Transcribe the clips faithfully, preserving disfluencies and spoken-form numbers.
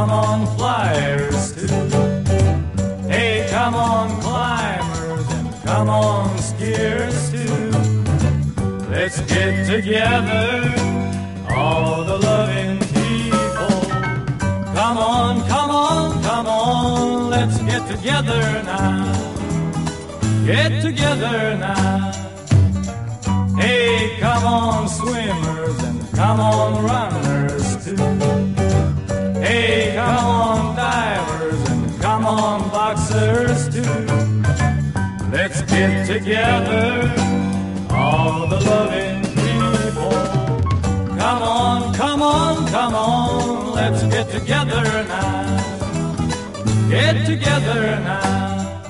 come on flyers too. Hey, come on climbers and come on skiers too. Let's get together, all the loving people. Come on, come on, come on, let's get together now. Get together now. Hey, come on swimmers and come on runners too. Hey, come on divers and come on boxers too. Let's get together, all the loving people. Come on, come on, come on, let's get together now. Get together now.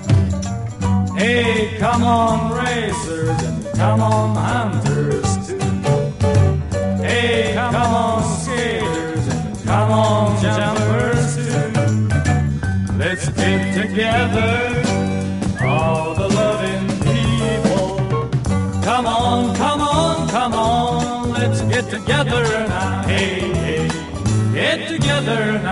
Hey, come on racers and come on hunters too. Hey, come on skaters and come on jumpers too. Let's get together, all the loving people. Come on, come on, come on, let's get together now. Hey, hey, get together now.